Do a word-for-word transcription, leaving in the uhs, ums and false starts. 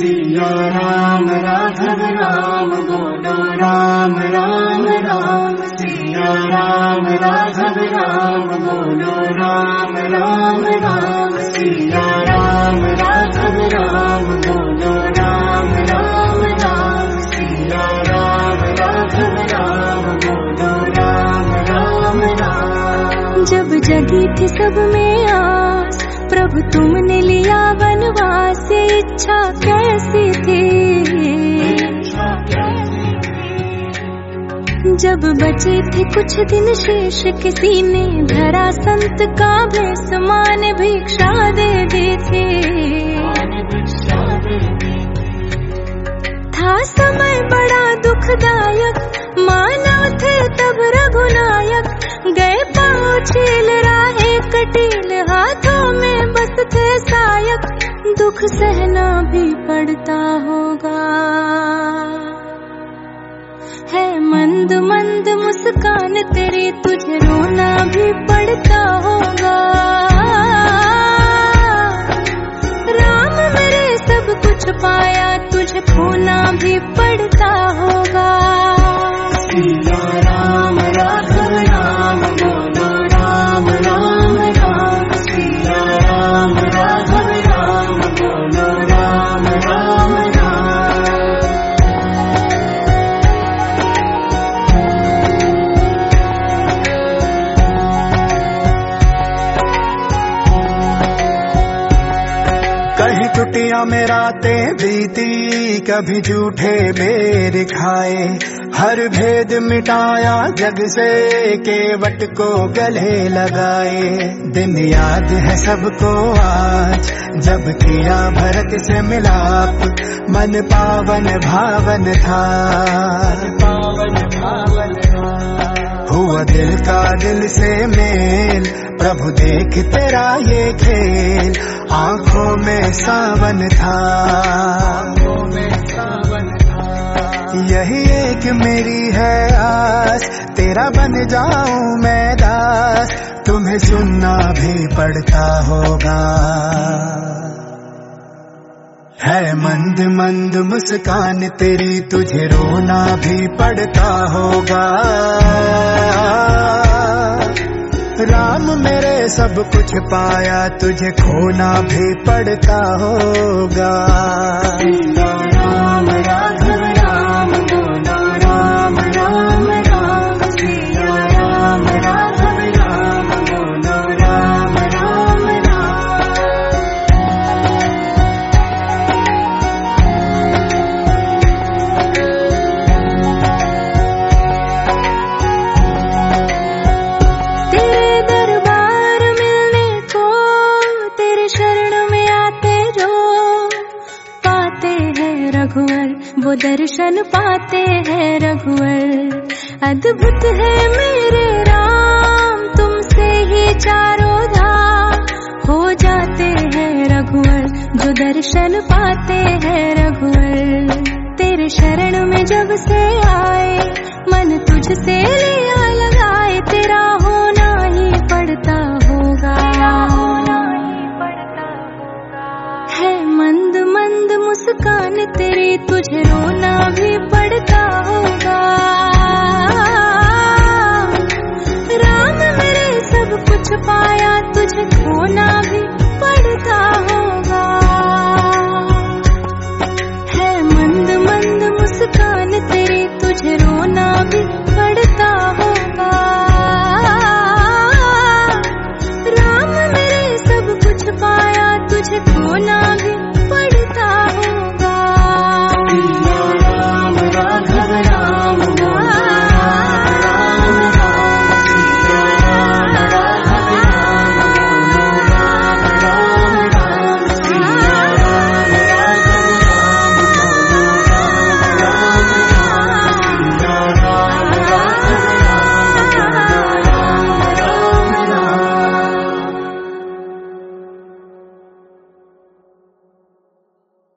सिया राम राघव राम बोलो राम राम राम। सिया राम राघव राम बोलो राम राम राम। सिया राम राघव राम बोलो राम राम राम। सिया राम राघव राम बोलो राम राम राम। जब जगी थी सब में आस प्रभु तुमने लिया वनवास, इच्छा कैसी थी जब बचे थे कुछ दिन शेष, किसी ने धरा संत का भेष, मान भिक्षा दे दी थी। था समय बड़ा दुखदायक, मानव थे तब रघुनायक, गए पाँव छील राहे कटील, हाथों में बस थे सायक, दुख सहना भी पड़ता होगा। है मंद मंद मुस्कान तेरी, तुझे रोना भी पड़ता होगा। राम मेरे सब कुछ पाया, तुझे खोना भी पड़ता होगा। सिया राम राघव राम बोलो राम राम राम। सिया राम राघव राम बोलो राम राम राम। कहीं कुटिया में रातें बीती, कभी झूठे बेर खाए, हर भेद मिटाया जग से, केवट को गले लगाए। दिन याद है सबको आज, जब किया भरत से मिलाप, मन पावन भावन था, पावन भावन हुआ दिल का दिल से मेल, प्रभु देख तेरा ये खेल, आंखों में सावन था, आंखों में सावन था। यही एक मेरी है आस, तेरा बन जाऊं मैं दास, तुम्हें सुनना भी पड़ता होगा। है मंद मंद मुस्कान तेरी, तुझे रोना भी पड़ता होगा। राम मेरे सब कुछ पाया, तुझे खोना भी पड़ता होगा। सिया राम राघव राम बोलो राम राम राम। सिया राम राघव राम बोलो राम राम राम। तेरे दरबार मिलने को, तेरे शरण में आते जो, पाते हैं रघुवर वो दर्शन, पाते हैं रघुवर। अद्भुत है मेरे राम, तुमसे ही चारों धाम, हो जाते हैं रघुवर जो दर्शन पाते हैं रघुवर। तेरे शरण में जब से आए, मन तुझसे लिया लगाए, तेरा हो